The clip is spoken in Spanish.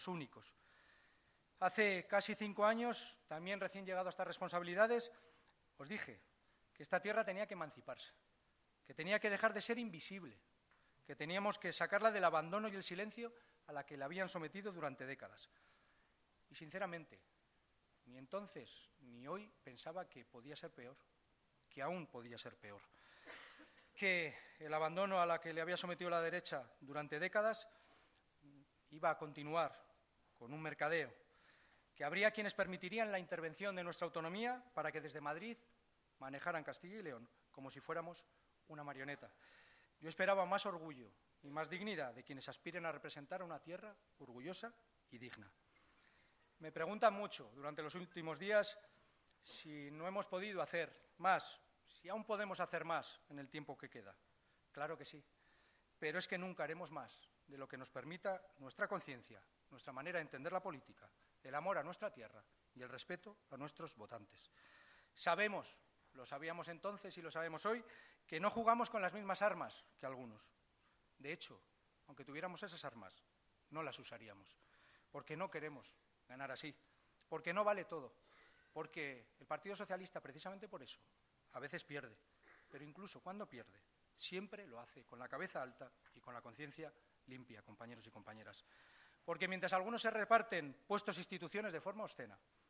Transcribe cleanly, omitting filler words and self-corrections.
únicos. Hace casi 5 años, también recién llegado a estas responsabilidades, os dije que esta tierra tenía que emanciparse, que tenía que dejar de ser invisible, que teníamos que sacarla del abandono y el silencio a la que la habían sometido durante décadas. Y sinceramente, ni entonces ni hoy pensaba que podía ser peor, que aún podía ser peor, que el abandono a la que le había sometido la derecha durante décadas iba a continuar con un mercadeo, que habría quienes permitirían la intervención de nuestra autonomía para que desde Madrid manejaran Castilla y León como si fuéramos una marioneta. Yo esperaba más orgullo y más dignidad de quienes aspiren a representar a una tierra orgullosa y digna. Me preguntan mucho durante los últimos días si no hemos podido hacer más, si aún podemos hacer más en el tiempo que queda. Claro que sí, pero es que nunca haremos más de lo que nos permita nuestra conciencia, nuestra manera de entender la política, el amor a nuestra tierra y el respeto a nuestros votantes. Sabemos, lo sabíamos entonces y lo sabemos hoy, que no jugamos con las mismas armas que algunos. De hecho, aunque tuviéramos esas armas, no las usaríamos, porque no queremos ganar así, porque no vale todo, porque el Partido Socialista, precisamente por eso, a veces pierde, pero incluso cuando pierde, siempre lo hace con la cabeza alta y con la conciencia limpia, compañeros y compañeras. Porque mientras algunos se reparten puestos e instituciones de forma obscena,